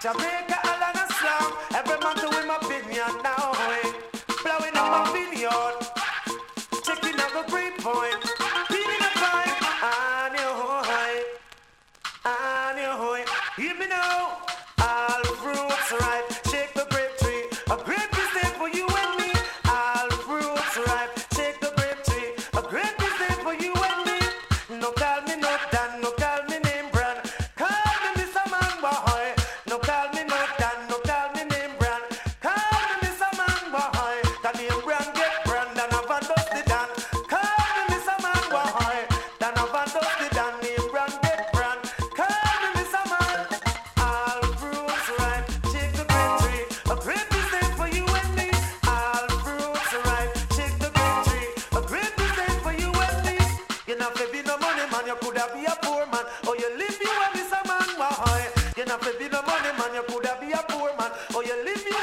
Jamaica, Alana Slam. Every man to him opinion now. Blowing up my vineyard. Checking out the great point. Feeling a vibe. On your hoy. Hear me now. All fruits ripe. Shake the grape tree. A great mistake for you and me. All fruits ripe. Shake the grape tree. A great mistake for you and me. No call me no Dan. No call me name brand. Call me Mr. Man Boy. No call me no Dan. No call me name brand. Call me Mr. Man Boy. The name brand get brand. And I've dust the Dan. Call me Mr. Man Boy. Then I've dust the Dan. Name brand get brand. Call me Mr. Man. All fruits ripe. Shake the grape tree. A great mistake for you and me. All fruits ripe. Shake the grape tree. A great mistake for you and me. You not fi be no money man. You coulda be a poor man. Or you live you a Mr. Man. Why? You not fi be no money man. You coulda be a poor man. Or you live you